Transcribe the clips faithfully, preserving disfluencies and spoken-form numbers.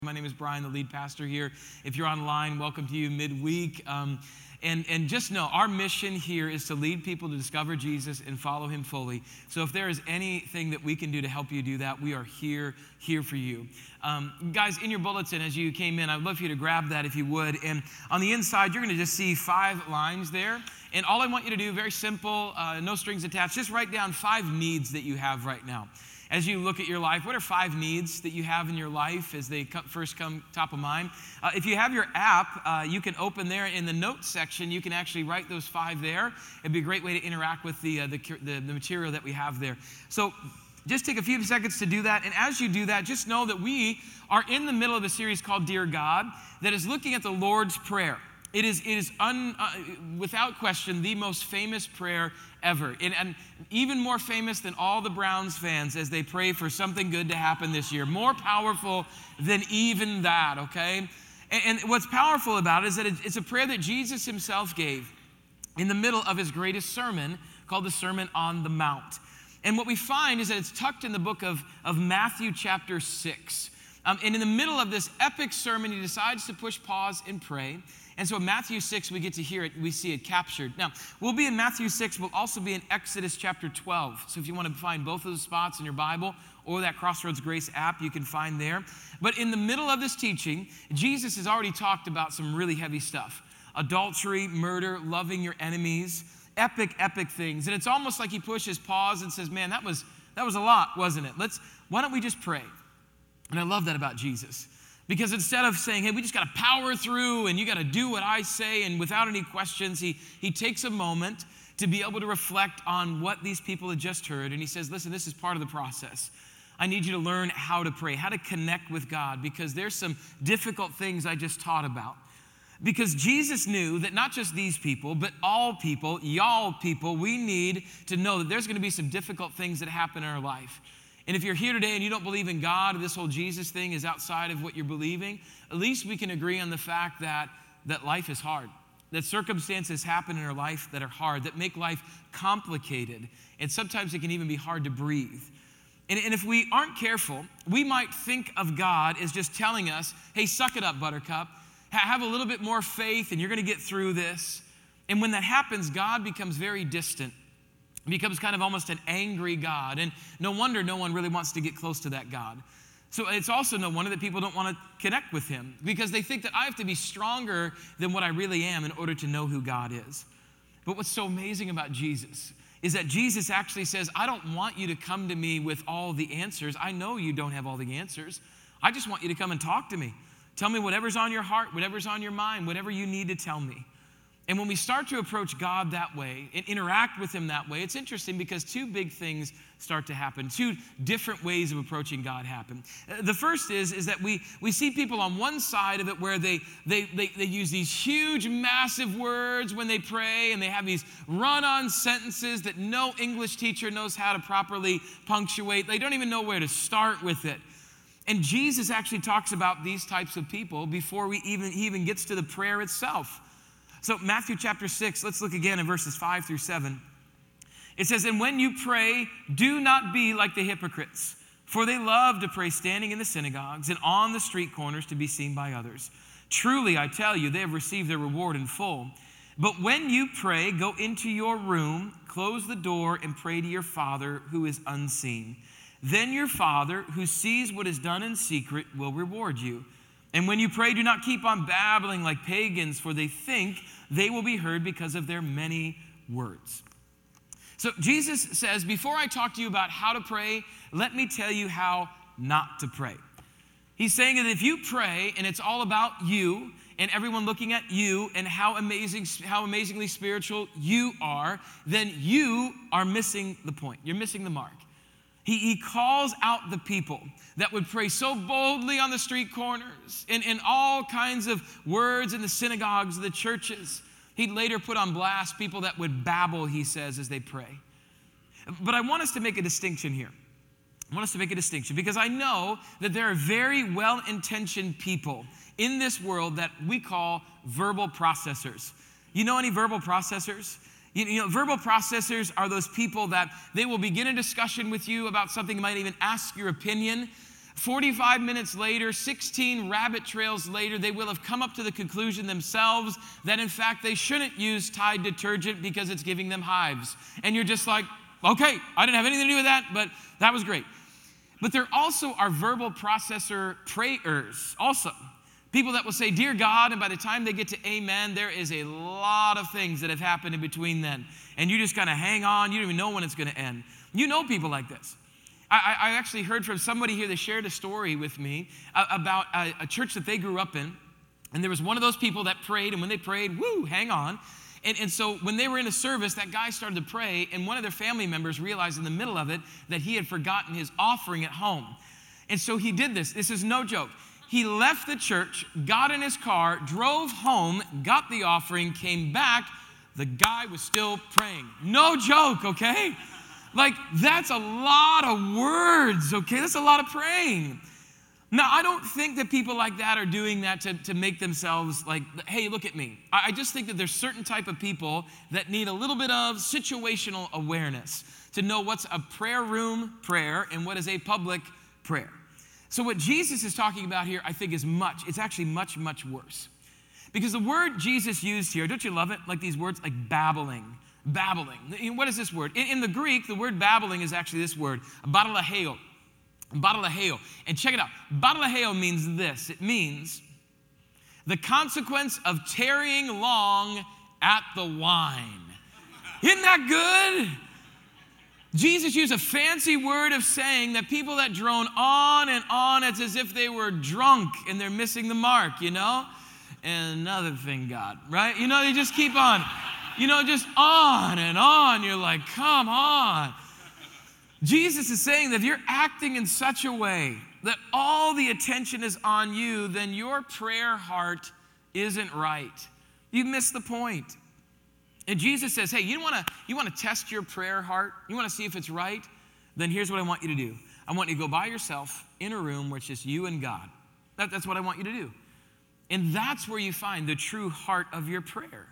My name is Brian, the lead pastor here. If you're online, welcome to you midweek. Um, and, and just know, our mission here is to lead people to discover Jesus and follow him fully. So if there is anything that we can do to help you do that, we are here, here for you. Um, guys, in your bulletin as you came in, I'd love for you to grab that if you would. And on the inside, you're going to just see five lines there. And all I want you to do, very simple, uh, no strings attached, just write down five needs that you have right now. As you look at your life, what are five needs that you have in your life as they first come top of mind? Uh, if you have your app, uh, you can open there in the notes section. You can actually write those five there. It'd be a great way to interact with the, uh, the, the, the material that we have there. So just take a few seconds to do that. And as you do that, just know that we are in the middle of a series called Dear God that is looking at the Lord's Prayer. It is, it is un, uh, without question, the most famous prayer ever. And, and even more famous than all the Browns fans as they pray for something good to happen this year. More powerful than even that, okay? And, and what's powerful about it is that it, it's a prayer that Jesus himself gave in the middle of his greatest sermon called the Sermon on the Mount. And what we find is that it's tucked in the book of, of Matthew chapter six. Um, and in the middle of this epic sermon, he decides to push pause and pray. And so in Matthew six, we get to hear it, we see it captured. Now, we'll be in Matthew six, we'll also be in Exodus chapter twelve. So if you want to find both of those spots in your Bible or that Crossroads Grace app, you can find there. But in the middle of this teaching, Jesus has already talked about some really heavy stuff. Adultery, murder, loving your enemies, epic, epic things. And it's almost like he pushes pause and says, man, that was, that was a lot, wasn't it? Let's, why don't we just pray? And I love that about Jesus. Because instead of saying, hey, we just got to power through and you got to do what I say and without any questions, he, he takes a moment to be able to reflect on what these people had just heard. And he says, listen, this is part of the process. I need you to learn how to pray, how to connect with God, because there's some difficult things I just taught about. Because Jesus knew that not just these people, but all people, y'all people, we need to know that there's going to be some difficult things that happen in our life. And if you're here today and you don't believe in God, or this whole Jesus thing is outside of what you're believing, at least we can agree on the fact that, that life is hard, that circumstances happen in our life that are hard, that make life complicated, and sometimes it can even be hard to breathe. And, and if we aren't careful, we might think of God as just telling us, hey, suck it up, buttercup, have a little bit more faith and you're going to get through this. And when that happens, God becomes very distant. Becomes kind of almost an angry God. And no wonder no one really wants to get close to that God. So it's also no wonder that people don't want to connect with him, because they think that I have to be stronger than what I really am in order to know who God is. But what's so amazing about Jesus is that Jesus actually says, I don't want you to come to me with all the answers. I know you don't have all the answers. I just want you to come and talk to me. Tell me whatever's on your heart, whatever's on your mind, whatever you need to tell me. And when we start to approach God that way and interact with him that way, it's interesting because two big things start to happen. Two different ways of approaching God happen. The first is, is that we, we see people on one side of it where they, they, they, they use these huge, massive words when they pray, and they have these run-on sentences that no English teacher knows how to properly punctuate. They don't even know where to start with it. And Jesus actually talks about these types of people before we even, he even gets to the prayer itself. So Matthew chapter six, let's look again in verses five through seven. It says, and when you pray, do not be like the hypocrites, for they love to pray standing in the synagogues and on the street corners to be seen by others. Truly, I tell you, they have received their reward in full. But when you pray, go into your room, close the door, and pray to your Father who is unseen. Then your Father, who sees what is done in secret, will reward you. And when you pray, do not keep on babbling like pagans, for they think they will be heard because of their many words. So Jesus says, before I talk to you about how to pray, let me tell you how not to pray. He's saying that if you pray and it's all about you and everyone looking at you and how amazing, how amazingly spiritual you are, then you are missing the point. You're missing the mark. He, he calls out the people that would pray so boldly on the street corners and in all kinds of words in the synagogues, the churches. He'd later put on blast people that would babble, he says, as they pray. But I want us to make a distinction here. I want us to make a distinction because I know that there are very well-intentioned people in this world that we call verbal processors. You know any verbal processors? You, you know, verbal processors are those people that they will begin a discussion with you about something, might even ask your opinion, forty-five minutes later, sixteen rabbit trails later, they will have come up to the conclusion themselves that in fact they shouldn't use Tide detergent because it's giving them hives. And you're just like, okay, I didn't have anything to do with that, but that was great. But there also are verbal processor prayers also. People that will say, dear God, and by the time they get to amen, there is a lot of things that have happened in between then. And you just kind of hang on. You don't even know when it's going to end. You know people like this. I, I actually heard from somebody here that shared a story with me about a, a church that they grew up in. And there was one of those people that prayed, and when they prayed, woo, hang on. And, and so when they were in a service, that guy started to pray, and one of their family members realized in the middle of it that he had forgotten his offering at home. And so he did this. This is no joke. He left the church, got in his car, drove home, got the offering, came back. The guy was still praying. No joke, okay? Like, that's a lot of words, okay? That's a lot of praying. Now, I don't think that people like that are doing that to, to make themselves like, hey, look at me. I, I just think that there's certain type of people that need a little bit of situational awareness to know what's a prayer room prayer and what is a public prayer. So what Jesus is talking about here, I think, is much. It's actually much, much worse. Because the word Jesus used here, don't you love it? Like these words like babbling, babbling. What is this word? In, in the Greek, the word babbling is actually this word, batalaheo, batalaheo. And check it out. Batalaheo means this. It means the consequence of tarrying long at the wine. Isn't that good? Jesus used a fancy word of saying that people that drone on and on, it's as if they were drunk and they're missing the mark, you know? And another thing, God, right? You know, they just keep on, you know, just on and on. You're like, come on. Jesus is saying that if you're acting in such a way that all the attention is on you, then your prayer heart isn't right. You've missed the point. And Jesus says, hey, you want to you want to test your prayer heart? You want to see if it's right? Then here's what I want you to do. I want you to go by yourself in a room where it's just you and God. That, that's what I want you to do. And that's where you find the true heart of your prayer.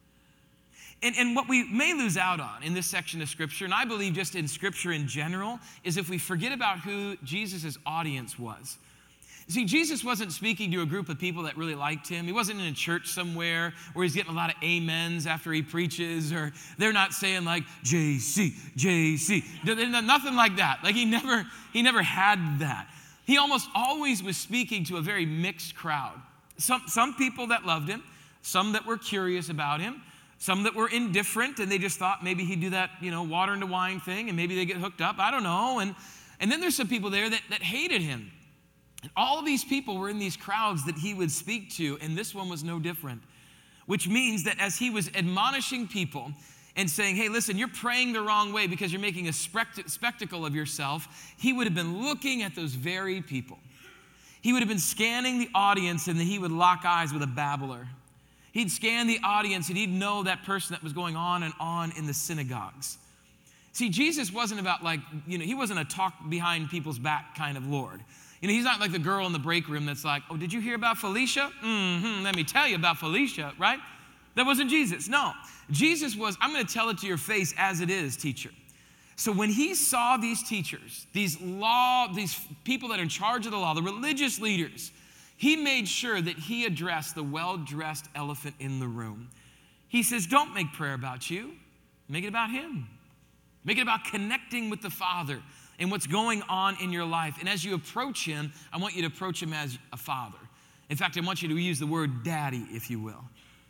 And, and what we may lose out on in this section of Scripture, and I believe just in Scripture in general, is if we forget about who Jesus' audience was. See, Jesus wasn't speaking to a group of people that really liked him. He wasn't in a church somewhere where he's getting a lot of amens after he preaches, or they're not saying like, J C, J C. Nothing like that. Like he never, he never had that. He almost always was speaking to a very mixed crowd. Some, some people that loved him, some that were curious about him, some that were indifferent, and they just thought maybe he'd do that, you know, water into wine thing, and maybe they get hooked up. I don't know. And, and then there's some people there that, that hated him. And all of these people were in these crowds that he would speak to, and this one was no different. Which means that as he was admonishing people and saying, hey, listen, you're praying the wrong way because you're making a spect- spectacle of yourself, he would have been looking at those very people. He would have been scanning the audience, and then he would lock eyes with a babbler. He'd scan the audience, and he'd know that person that was going on and on in the synagogues. See, Jesus wasn't about like, you know, he wasn't a talk behind people's back kind of Lord. You know, he's not like the girl in the break room that's like, oh, did you hear about Felicia? Mm-hmm, let me tell you about Felicia, right? That wasn't Jesus. No, Jesus was, I'm going to tell it to your face as it is, teacher. So when he saw these teachers, these law, these people that are in charge of the law, the religious leaders, he made sure that he addressed the well-dressed elephant in the room. He says, don't make prayer about you. Make it about him. Make it about connecting with the Father and what's going on in your life. And as you approach him, I want you to approach him as a father. In fact, I want you to use the word daddy, if you will.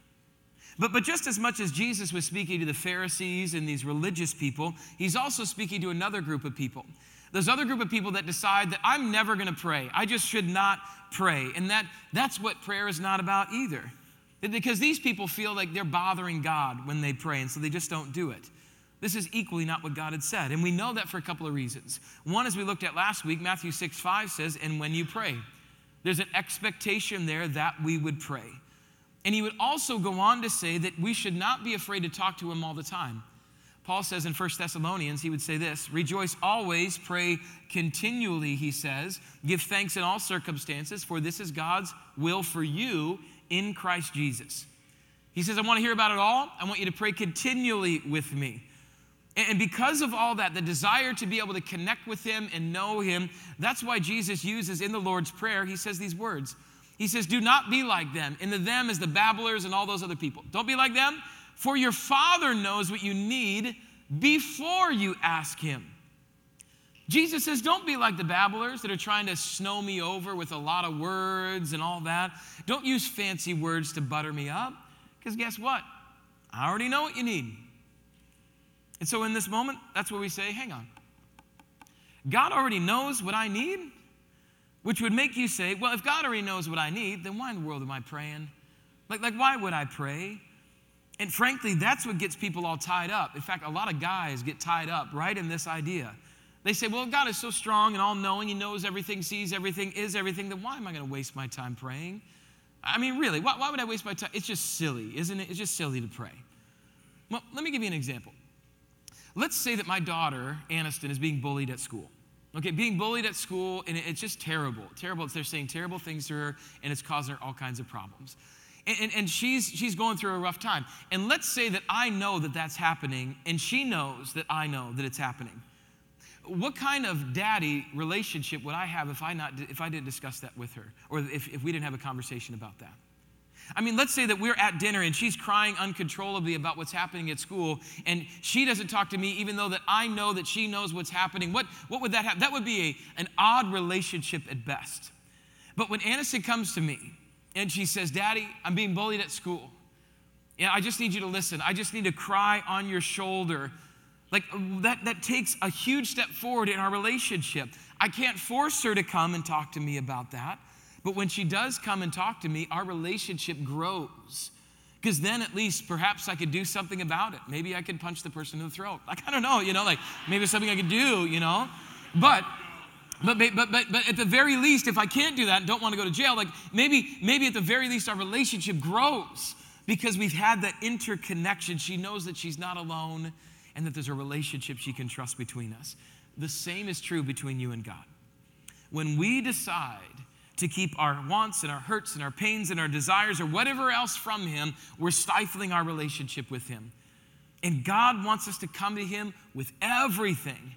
But, but just as much as Jesus was speaking to the Pharisees and these religious people, he's also speaking to another group of people. There's other group of people that decide that I'm never going to pray. I just should not pray. And that, that's what prayer is not about either. Because these people feel like they're bothering God when they pray, and so they just don't do it. This is equally not what God had said. And we know that for a couple of reasons. One, as we looked at last week, Matthew six five says, and when you pray. There's an expectation there that we would pray. And he would also go on to say that we should not be afraid to talk to him all the time. Paul says in First Thessalonians, he would say this, rejoice always, pray continually, he says. Give thanks in all circumstances, for this is God's will for you in Christ Jesus. He says, I want to hear about it all. I want you to pray continually with me. And because of all that, the desire to be able to connect with him and know him, that's why Jesus uses in the Lord's Prayer, he says these words. He says, do not be like them. And the them is the babblers and all those other people. Don't be like them, for your Father knows what you need before you ask him. Jesus says, don't be like the babblers that are trying to snow me over with a lot of words and all that. Don't use fancy words to butter me up, because guess what? I already know what you need. And so in this moment, that's where we say, hang on. God already knows what I need, which would make you say, well, if God already knows what I need, then why in the world am I praying? Like, like why would I pray? And frankly, that's what gets people all tied up. In fact, a lot of guys get tied up right in this idea. They say, well, God is so strong and all-knowing. He knows everything, sees everything, is everything. Then why am I going to waste my time praying? I mean, really, why, why would I waste my time? It's just silly, isn't it? It's just silly to pray. Well, let me give you an example. Let's say that my daughter, Aniston, is being bullied at school. Okay, being bullied at school, and it's just terrible. Terrible. They're saying terrible things to her, and it's causing her all kinds of problems. And, and, and she's, she's going through a rough time. And let's say that I know that that's happening, and she knows that I know that it's happening. What kind of daddy relationship would I have if I not if I didn't discuss that with her, or if, if we didn't have a conversation about that? I mean, let's say that we're at dinner and she's crying uncontrollably about what's happening at school, and she doesn't talk to me even though that I know that she knows what's happening. What, what would that have? That would be a, an odd relationship at best. But when Aniston comes to me and she says, Daddy, I'm being bullied at school. Yeah, I just need you to listen. I just need to cry on your shoulder. Like that, that takes a huge step forward in our relationship. I can't force her to come and talk to me about that. But when she does come and talk to me, our relationship grows. Because then at least perhaps I could do something about it. Maybe I could punch the person in the throat. Like, I don't know, you know, like maybe it's something I could do, you know. But but but but but at the very least, if I can't do that and don't want to go to jail, like maybe maybe at the very least our relationship grows because we've had that interconnection. She knows that she's not alone and that there's a relationship she can trust between us. The same is true between you and God. When we decide to keep our wants and our hurts and our pains and our desires or whatever else from him, we're stifling our relationship with him. And God wants us to come to him with everything,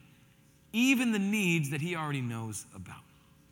even the needs that he already knows about.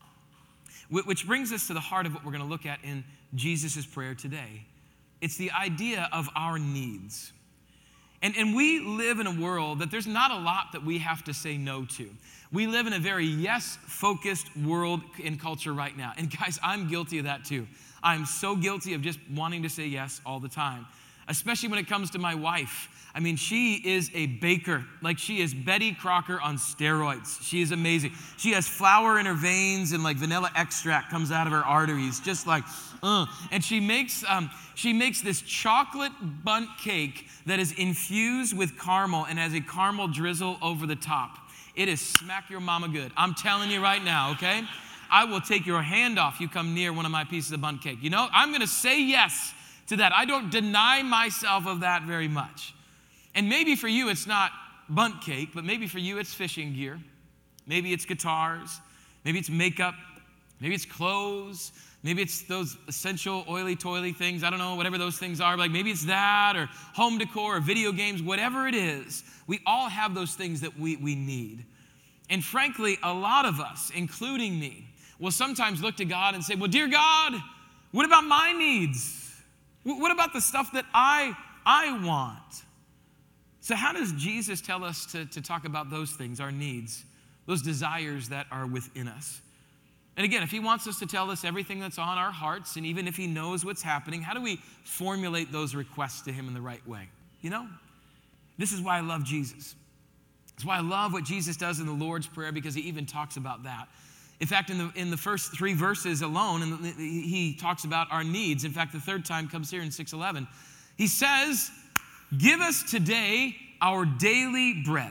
Which brings us to the heart of what we're going to look at in Jesus' prayer today. It's the idea of our needs. And, and we live in a world that there's not a lot that we have to say no to. We live in a very yes-focused world and culture right now. And guys, I'm guilty of that too. I'm so guilty of just wanting to say yes all the time, especially when it comes to my wife. I mean, she is a baker. Like, she is Betty Crocker on steroids. She is amazing. She has flour in her veins and like vanilla extract comes out of her arteries, just like, uh. And she makes um, she makes this chocolate bundt cake that is infused with caramel and has a caramel drizzle over the top. It is smack your mama good. I'm telling you right now, okay? I will take your hand off you come near one of my pieces of bundt cake. You know, I'm going to say yes to that. I don't deny myself of that very much. And maybe for you it's not bundt cake, but maybe for you it's fishing gear. Maybe it's guitars. Maybe it's makeup. Maybe it's clothes. Maybe it's those essential oily-toily things. I don't know, whatever those things are. Like maybe it's that or home decor or video games, whatever it is. We all have those things that we, we need. And frankly, a lot of us, including me, will sometimes look to God and say, well, dear God, what about my needs? What about the stuff that I, I want? So how does Jesus tell us to, to talk about those things, our needs, those desires that are within us? And again, if he wants us to tell us everything that's on our hearts, and even if he knows what's happening, how do we formulate those requests to him in the right way? You know, this is why I love Jesus. It's why I love what Jesus does in the Lord's Prayer, because he even talks about that. In fact, in the, in the first three verses alone, and he talks about our needs. In fact, the third time comes here in six eleven. He says, give us today our daily bread.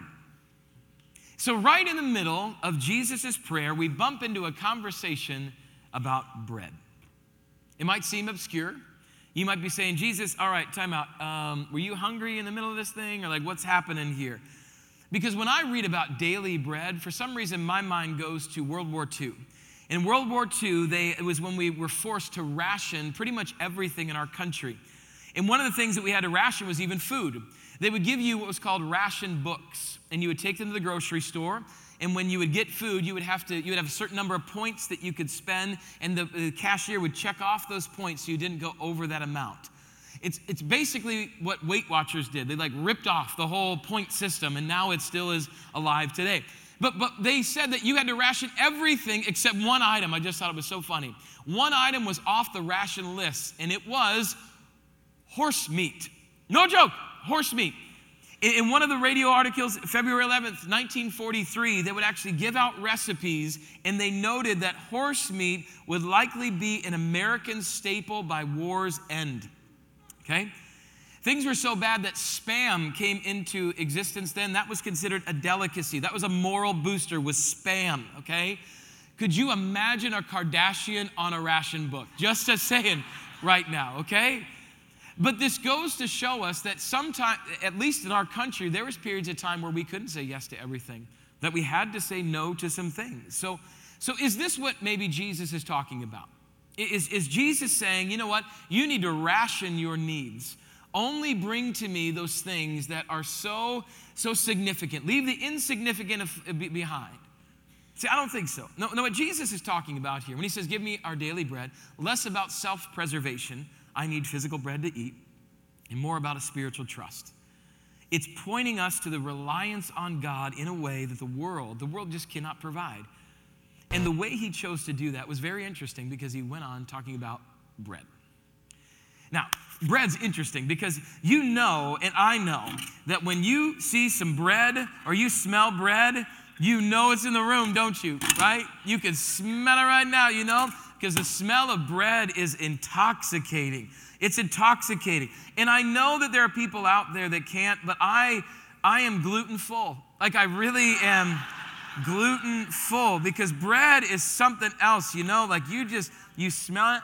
So right in the middle of Jesus' prayer, we bump into a conversation about bread. It might seem obscure. You might be saying, Jesus, all right, time out. Um, were you hungry in the middle of this thing? Or like, what's happening here? Because when I read about daily bread, for some reason, my mind goes to World War Two. In World War Two, they, it was when we were forced to ration pretty much everything in our country. And one of the things that we had to ration was even food. They would give you what was called ration books, and you would take them to the grocery store. And when you would get food, you would have to, you would have a certain number of points that you could spend, and the, the cashier would check off those points so you didn't go over that amount. It's, it's basically what Weight Watchers did. They like ripped off the whole point system, and now it still is alive today. But, but they said that you had to ration everything except one item. I just thought it was so funny. One item was off the ration list, and it was horse meat. No joke, horse meat. In one of the radio articles, February eleventh, nineteen forty-three, they would actually give out recipes, and they noted that horse meat would likely be an American staple by war's end. Okay? Things were so bad that Spam came into existence then. That was considered a delicacy. That was a moral booster, was Spam, okay? Could you imagine a Kardashian on a ration book? Just a saying right now, okay? But this goes to show us that sometimes, at least in our country, there was periods of time where we couldn't say yes to everything, that we had to say no to some things. So, so is this what maybe Jesus is talking about? Is, is Jesus saying, you know what, you need to ration your needs. Only bring to me those things that are so, so significant. Leave the insignificant behind. See, I don't think so. No, no, what Jesus is talking about here, when he says, give me our daily bread, less about self-preservation, I need physical bread to eat, and more about a spiritual trust. It's pointing us to the reliance on God in a way that the world, the world just cannot provide. And the way he chose to do that was very interesting because he went on talking about bread. Now, bread's interesting because you know, and I know, that when you see some bread or you smell bread, you know it's in the room, don't you? Right? You can smell it right now, you know? Because the smell of bread is intoxicating. It's intoxicating. And I know that there are people out there that can't, but I, I am gluten full. Like I really am gluten full because bread is something else, you know? Like you just, you smell it.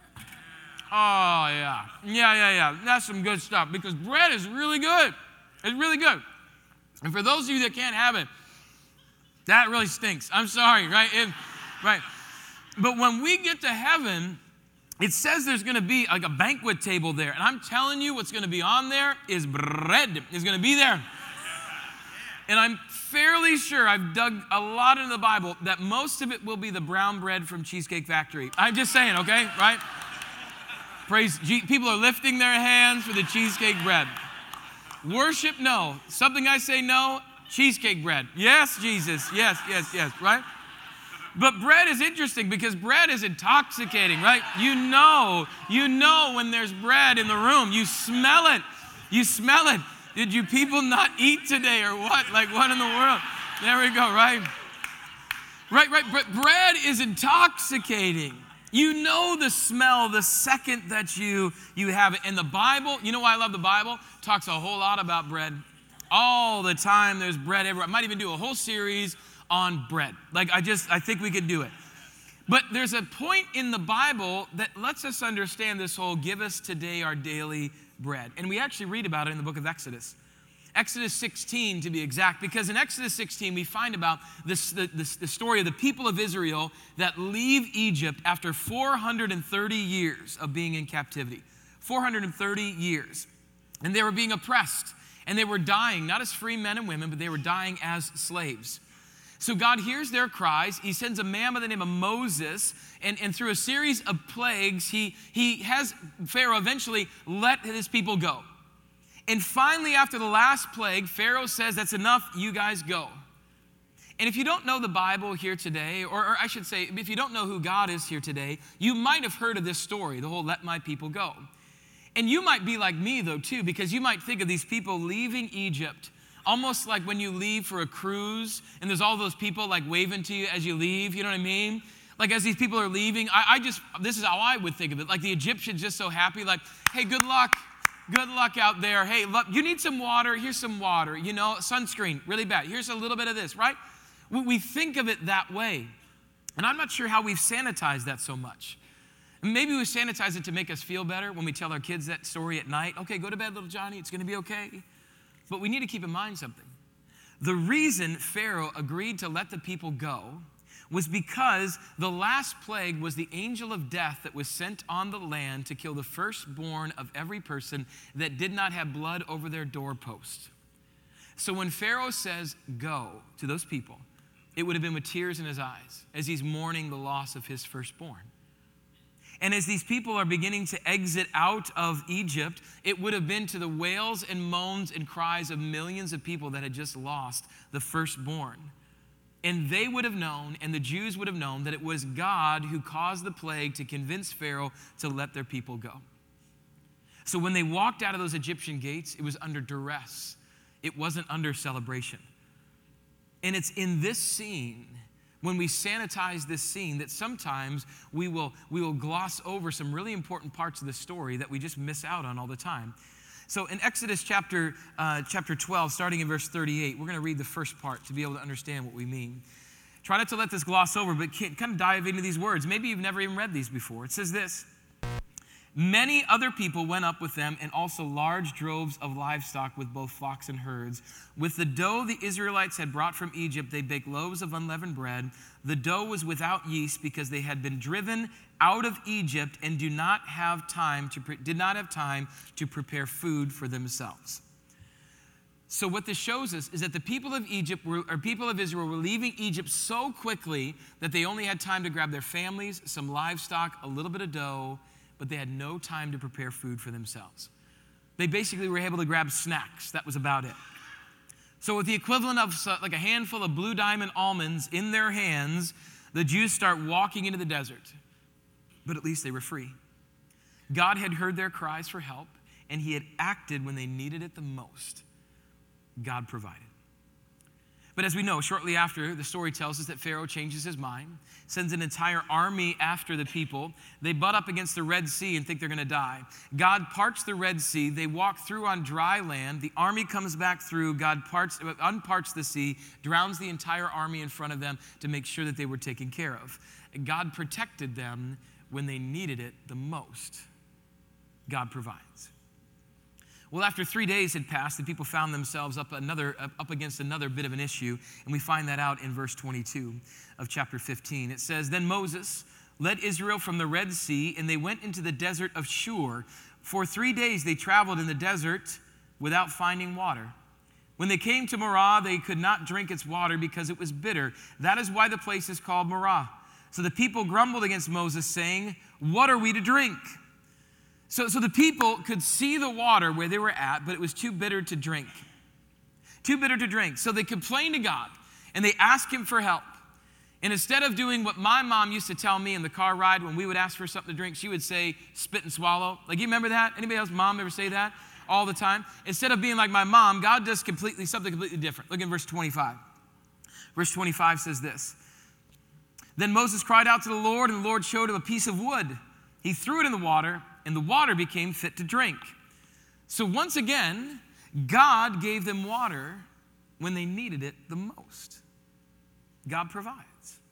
Oh, yeah. Yeah, yeah, yeah. That's some good stuff because bread is really good. It's really good. And for those of you that can't have it, that really stinks. I'm sorry, right? It, right. But when we get to heaven, it says there's going to be like a banquet table there. And I'm telling you what's going to be on there is bread. It's going to be there. And I'm fairly sure I've dug a lot into the Bible that most of it will be the brown bread from Cheesecake Factory. I'm just saying, okay? Right? Praise. People are lifting their hands for the cheesecake bread. Worship, no. Something I say no, cheesecake bread. Yes, Jesus. Yes, yes, yes. Right? But bread is interesting because bread is intoxicating, right? You know, you know when there's bread in the room. You smell it. You smell it. Did you people not eat today or what? Like what in the world? There we go, right? Right, right. But bread is intoxicating. You know the smell the second that you, you have it. And the Bible, you know why I love the Bible? Talks a whole lot about bread. All the time there's bread everywhere. I might even do a whole series on bread. Like I just, I think we could do it. But there's a point in the Bible that lets us understand this whole give us today our daily bread. And we actually read about it in the book of Exodus. Exodus sixteen to be exact, because in Exodus sixteen we find about this, the, this, the story of the people of Israel that leave Egypt after four hundred thirty years of being in captivity. four hundred thirty years. And they were being oppressed. And they were dying, not as free men and women, but they were dying as slaves. So God hears their cries. He sends a man by the name of Moses, and, and through a series of plagues, he, he has Pharaoh eventually let his people go. And finally, after the last plague, Pharaoh says, that's enough, you guys go. And if you don't know the Bible here today, or, or I should say, if you don't know who God is here today, you might have heard of this story, the whole let my people go. And you might be like me, though, too, because you might think of these people leaving Egypt, almost like when you leave for a cruise, and there's all those people like waving to you as you leave, you know what I mean? Like as these people are leaving, I, I just, this is how I would think of it. Like the Egyptians just so happy, like, hey, good luck. Good luck out there. Hey, look, you need some water. Here's some water. You know, sunscreen, really bad. Here's a little bit of this, right? We, we think of it that way. And I'm not sure how we've sanitized that so much. Maybe we sanitize it to make us feel better when we tell our kids that story at night. Okay, go to bed, little Johnny. It's going to be okay. But we need to keep in mind something. The reason Pharaoh agreed to let the people go was because the last plague was the angel of death that was sent on the land to kill the firstborn of every person that did not have blood over their doorpost. So when Pharaoh says, go to those people, it would have been with tears in his eyes as he's mourning the loss of his firstborn. And as these people are beginning to exit out of Egypt, it would have been to the wails and moans and cries of millions of people that had just lost the firstborn. And they would have known, and the Jews would have known, that it was God who caused the plague to convince Pharaoh to let their people go. So when they walked out of those Egyptian gates, it was under duress. It wasn't under celebration. And it's in this scene, when we sanitize this scene, that sometimes we will, we will gloss over some really important parts of the story that we just miss out on all the time. So in Exodus chapter, uh, chapter twelve, starting in verse thirty-eight, we're going to read the first part to be able to understand what we mean. Try not to let this gloss over, but kind of dive into these words. Maybe you've never even read these before. It says this: many other people went up with them, and also large droves of livestock with both flocks and herds. With the dough the Israelites had brought from Egypt, they baked loaves of unleavened bread. The dough was without yeast because they had been driven out of Egypt and do not have time to pre- did not have time to prepare food for themselves. So what this shows us is that the people of Egypt were, or people of Israel were leaving Egypt so quickly that they only had time to grab their families, some livestock, a little bit of dough, but they had no time to prepare food for themselves. They basically were able to grab snacks. That was about it. So with the equivalent of like a handful of Blue Diamond almonds in their hands, the Jews start walking into the desert. But at least they were free. God had heard their cries for help, and he had acted when they needed it the most. God provided. But as we know, shortly after, the story tells us that Pharaoh changes his mind, sends an entire army after the people. They butt up against the Red Sea and think they're going to die. God parts the Red Sea. They walk through on dry land. The army comes back through. God parts, unparts the sea, drowns the entire army in front of them to make sure that they were taken care of. God protected them when they needed it the most. God provides. Well, after three days had passed, the people found themselves up another up against another bit of an issue, and we find that out in verse twenty-two of chapter fifteen. It says, "Then Moses led Israel from the Red Sea, and they went into the desert of Shur. For three days they traveled in the desert without finding water. When they came to Marah, they could not drink its water because it was bitter. That is why the place is called Marah. So the people grumbled against Moses, saying, 'What are we to drink?' So, so the people could see the water where they were at, but it was too bitter to drink. Too bitter to drink. So they complained to God, and they asked him for help. And instead of doing what my mom used to tell me in the car ride when we would ask for something to drink, she would say, 'spit and swallow.' Like, you remember that? Anybody else mom ever say that? All the time? Instead of being like my mom, God does completely something completely different. Look in verse twenty-five. Verse twenty-five says this: "Then Moses cried out to the Lord, and the Lord showed him a piece of wood. He threw it in the water, and the water became fit to drink." So once again, God gave them water when they needed it the most. God provides.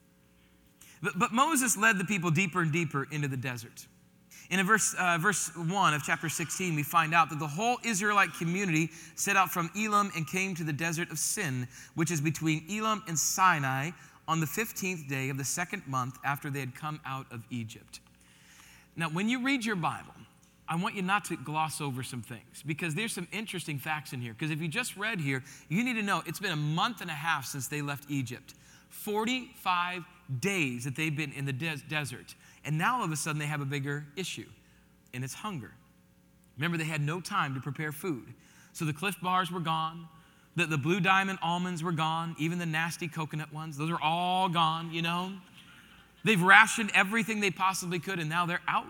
But, but Moses led the people deeper and deeper into the desert. In verse, uh, verse one of chapter sixteen, we find out that the whole Israelite community set out from Elim and came to the desert of Sin, which is between Elim and Sinai, on the fifteenth day of the second month after they had come out of Egypt. Now, when you read your Bible, I want you not to gloss over some things, because there's some interesting facts in here. Because if you just read here, you need to know it's been a month and a half since they left Egypt. forty-five days that they've been in the des- desert. And now all of a sudden they have a bigger issue, and it's hunger. Remember, they had no time to prepare food. So the Cliff Bars were gone. The, the Blue Diamond almonds were gone. Even the nasty coconut ones. Those are all gone, you know. They've rationed everything they possibly could, and now they're out.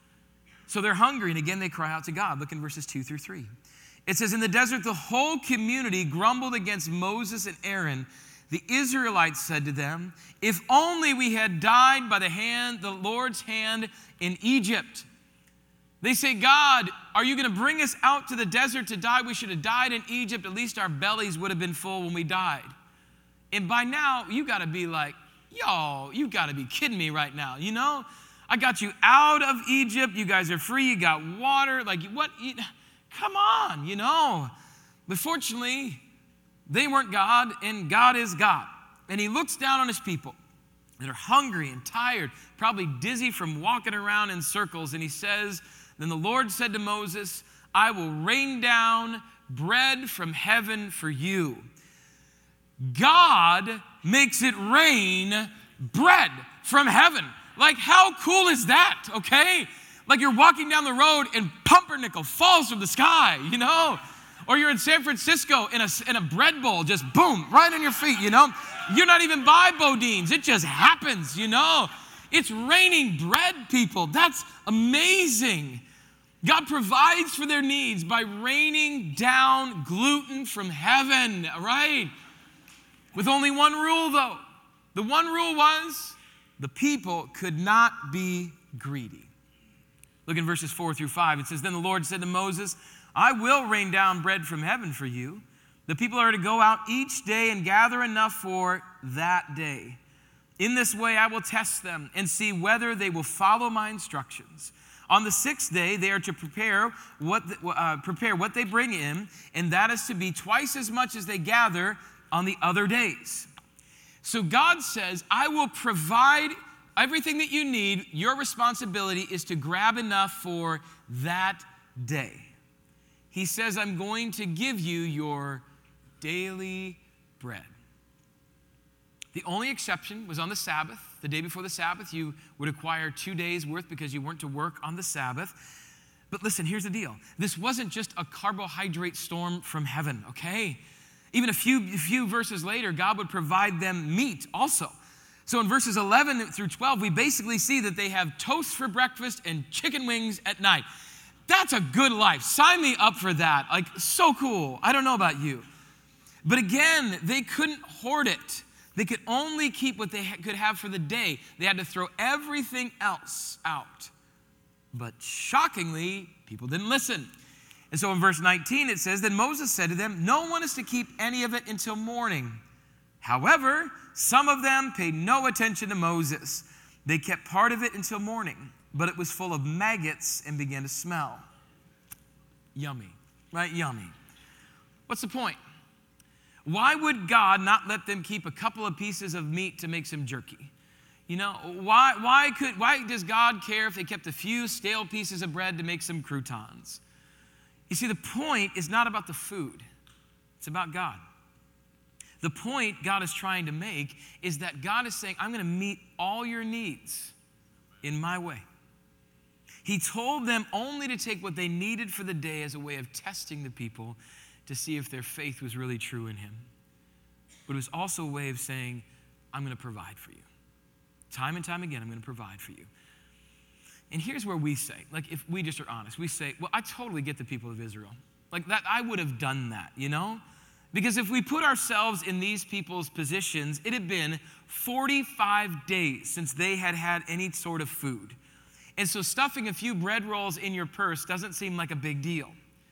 So they're hungry, and again they cry out to God. Look in verses two through three. It says, "In the desert the whole community grumbled against Moses and Aaron. The Israelites said to them, 'If only we had died by the hand, the Lord's hand in Egypt.'" They say, "God, are you going to bring us out to the desert to die? We should have died in Egypt. At least our bellies would have been full when we died." And by now, you got to be like, yo, you got to be kidding me right now. You know, I got you out of Egypt. You guys are free. You got water. Like, what? You, come on, you know. But fortunately, they weren't God, and God is God. And he looks down on his people. that are hungry and tired, probably dizzy from walking around in circles. And he says, then the Lord said to Moses, I will rain down bread from heaven for you. God makes it rain bread from heaven. Like, how cool is that, okay? Like you're walking down the road and pumpernickel falls from the sky, you know? Or you're in San Francisco in a, in a bread bowl, just boom, right on your feet, you know? You're not even by Bodine's. It just happens, you know? It's raining bread, people. That's amazing. God provides for their needs by raining down gluten from heaven, right? With only one rule, though. The one rule was the people could not be greedy. Look in verses four through five. It says, then the Lord said to Moses, I will rain down bread from heaven for you. The people are to go out each day and gather enough for that day. In this way I will test them and see whether they will follow my instructions. On the sixth day, they are to prepare what, uh, prepare what they bring in, and that is to be twice as much as they gather on the other days. So God says, I will provide everything that you need. Your responsibility is to grab enough for that day. He says, I'm going to give you your daily bread. The only exception was on the Sabbath. The day before the Sabbath, you would acquire two days' worth because you weren't to work on the Sabbath. But listen, here's the deal. This wasn't just a carbohydrate storm from heaven, okay? Even a few, a few verses later, God would provide them meat also. So in verses eleven through twelve, we basically see that they have toast for breakfast and chicken wings at night. That's a good life. Sign me up for that. Like, so cool. I don't know about you. But again, they couldn't hoard it. They could only keep what they could have for the day. They had to throw everything else out. But shockingly, people didn't listen. And so in verse nineteen, it says, then Moses said to them, no one is to keep any of it until morning. However, some of them paid no attention to Moses. They kept part of it until morning, but it was full of maggots and began to smell. Yummy, right? Yummy. What's the point? Why would God not let them keep a couple of pieces of meat to make some jerky? You know, why, why, could, why does God care if they kept a few stale pieces of bread to make some croutons? You see, the point is not about the food. It's about God. The point God is trying to make is that God is saying, I'm going to meet all your needs in my way. He told them only to take what they needed for the day as a way of testing the people to see if their faith was really true in him. But it was also a way of saying, I'm going to provide for you. Time and time again, I'm going to provide for you. And here's where we say, like if we just are honest, we say, well, I totally get the people of Israel. Like that, I would have done that, you know? Because if we put ourselves in these people's positions, it had been forty-five days since they had had any sort of food. And so stuffing a few bread rolls in your purse doesn't seem like a big deal.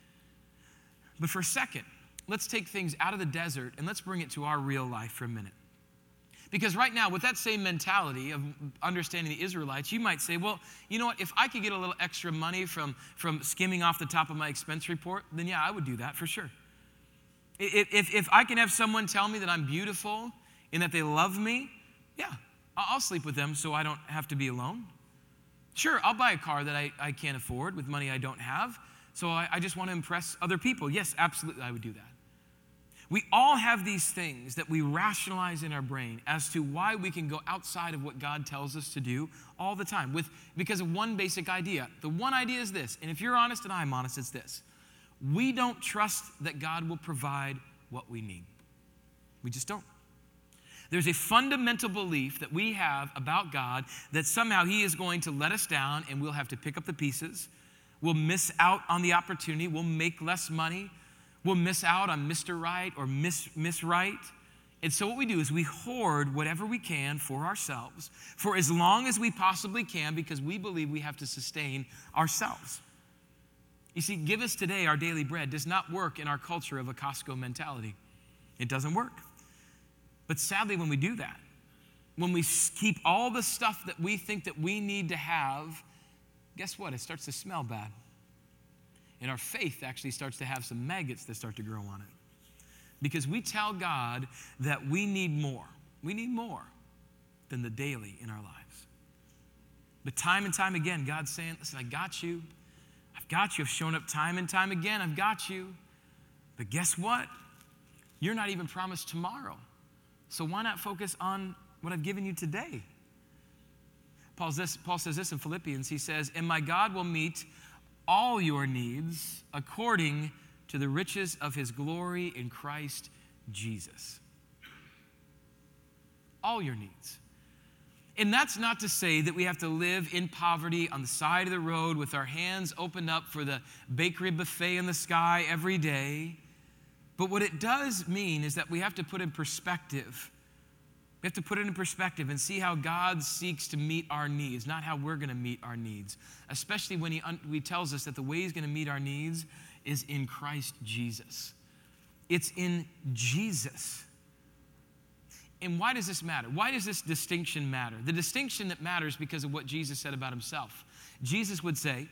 But for a second, let's take things out of the desert and let's bring it to our real life for a minute. Because right now, with that same mentality of understanding the Israelites, you might say, well, you know what, if I could get a little extra money from, from skimming off the top of my expense report, then yeah, I would do that for sure. If, if, if I can have someone tell me that I'm beautiful and that they love me, yeah, I'll sleep with them so I don't have to be alone. Sure, I'll buy a car that I, I can't afford with money I don't have, so I, I just want to impress other people. Yes, absolutely, I would do that. We all have these things that we rationalize in our brain as to why we can go outside of what God tells us to do all the time with, because of one basic idea. The one idea is this, and if you're honest and I'm honest, it's this. We don't trust that God will provide what we need. We just don't. There's a fundamental belief that we have about God that somehow he is going to let us down and we'll have to pick up the pieces. We'll miss out on the opportunity. We'll make less money. We'll miss out on Mister Right or Miss, Miss Right. And so what we do is we hoard whatever we can for ourselves for as long as we possibly can because we believe we have to sustain ourselves. You see, give us today our daily bread does not work in our culture of a Costco mentality. It doesn't work. But sadly, when we do that, when we keep all the stuff that we think that we need to have, guess what? It starts to smell bad. And our faith actually starts to have some maggots that start to grow on it. Because we tell God that we need more. We need more. than the daily in our lives. But time and time again, God's saying, listen, I got you. I've got you. I've shown up time and time again. I've got you. But guess what? You're not even promised tomorrow. So why not focus on what I've given you today? Paul says, Paul says this in Philippians. He says, and my God will meet all your needs according to the riches of his glory in Christ Jesus. All your needs. And that's not to say that we have to live in poverty on the side of the road with our hands opened up for the bakery buffet in the sky every day. But what it does mean is that we have to put in perspective. We have to put it in perspective and see how God seeks to meet our needs, not how we're going to meet our needs. Especially when he, un- he tells us that the way he's going to meet our needs is in Christ Jesus. It's in Jesus. And why does this matter? Why does this distinction matter? The distinction that matters because of what Jesus said about himself. Jesus would say,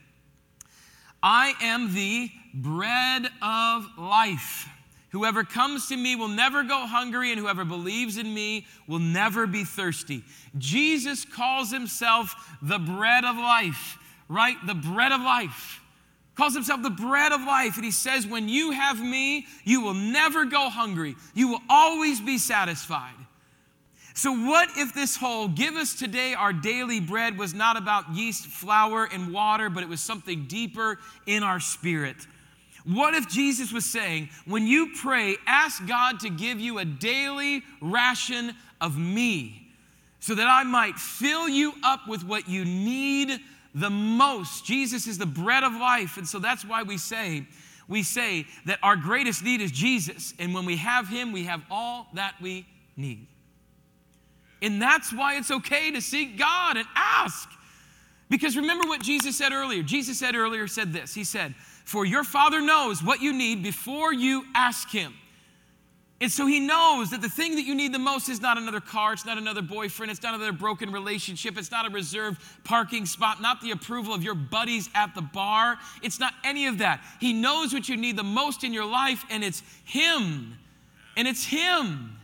I am the bread of life. Whoever comes to me will never go hungry, and whoever believes in me will never be thirsty. Jesus calls himself the bread of life, right? The bread of life. Calls himself the bread of life. And he says, when you have me, you will never go hungry. You will always be satisfied. So what if this whole give us today our daily bread was not about yeast, flour, and water, but it was something deeper in our spirit? What if Jesus was saying, when you pray, ask God to give you a daily ration of me so that I might fill you up with what you need the most. Jesus is the bread of life. And so that's why we say, we say that our greatest need is Jesus. And when we have him, we have all that we need. And that's why it's okay to seek God and ask. Because remember what Jesus said earlier. Jesus said earlier, said this. He said, for your Father knows what you need before you ask him. And so he knows that the thing that you need the most is not another car, it's not another boyfriend, it's not another broken relationship, it's not a reserved parking spot, not the approval of your buddies at the bar. It's not any of that. He knows what you need the most in your life, and it's him. And it's him.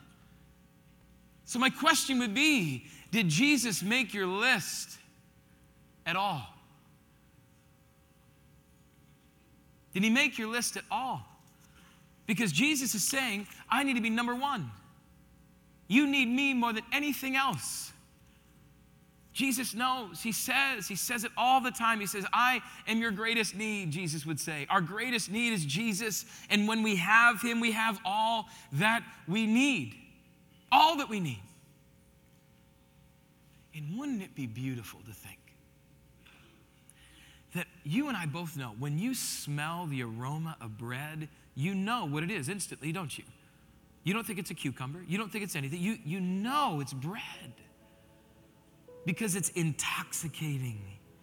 So my question would be, did Jesus make your list at all? Did he make your list at all? Because Jesus is saying, I need to be number one. You need me more than anything else. Jesus knows. He says, he says it all the time. He says, I am your greatest need, Jesus would say. Our greatest need is Jesus. And when we have him, we have all that we need. All that we need. And wouldn't it be beautiful to think that you and I both know when you smell the aroma of bread, you know what it is instantly, don't you? You don't think it's a cucumber. You don't think it's anything. You, you know it's bread because it's intoxicating.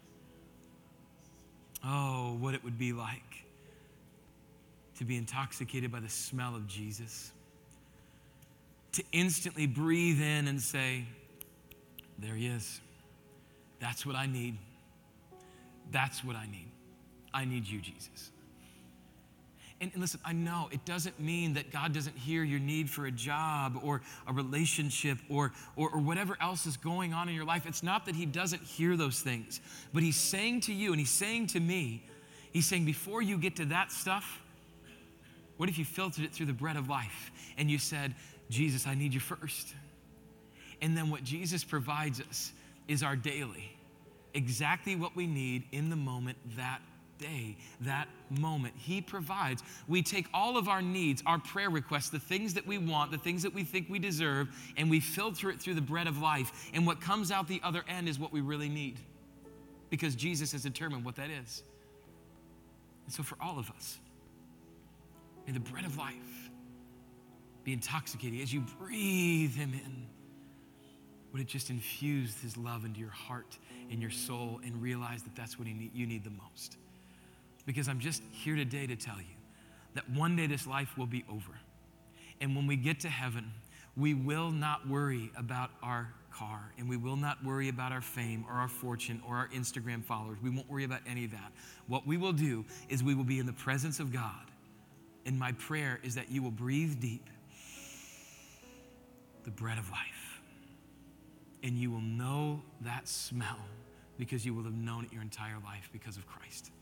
Oh, what it would be like to be intoxicated by the smell of Jesus. To instantly breathe in and say, there he is. That's what I need. That's what I need. I need you, Jesus. And, and listen, I know it doesn't mean that God doesn't hear your need for a job or a relationship or, or, or whatever else is going on in your life. It's not that he doesn't hear those things, but he's saying to you and he's saying to me, he's saying before you get to that stuff, what if you filtered it through the bread of life and you said, Jesus, I need you first. And then what Jesus provides us is our daily. Exactly what we need in the moment, that day, that moment. He provides. We take all of our needs, our prayer requests, the things that we want, the things that we think we deserve, and we filter it through the bread of life. And what comes out the other end is what we really need because Jesus has determined what that is. And so for all of us, may the bread of life be intoxicating as you breathe him in. Would it just infuse his love into your heart and your soul and realize that that's what you need, you need the most? Because I'm just here today to tell you that one day this life will be over. And when we get to heaven, we will not worry about our car and we will not worry about our fame or our fortune or our Instagram followers. We won't worry about any of that. What we will do is we will be in the presence of God. And my prayer is that you will breathe deep the bread of life. and you will know that smell because you will have known it your entire life because of Christ.